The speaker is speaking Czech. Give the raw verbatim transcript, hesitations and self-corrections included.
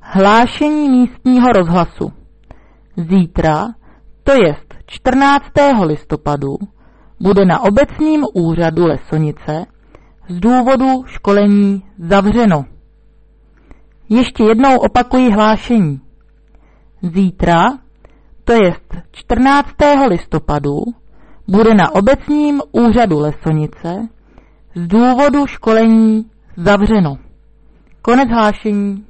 Hlášení místního rozhlasu. Zítra, to jest čtrnáctého listopadu, bude na obecním úřadu Lesonice z důvodu školení zavřeno. Ještě jednou opakuji hlášení. Zítra, to jest čtrnáctého listopadu, bude na obecním úřadu Lesonice z důvodu školení zavřeno. Konec hlášení.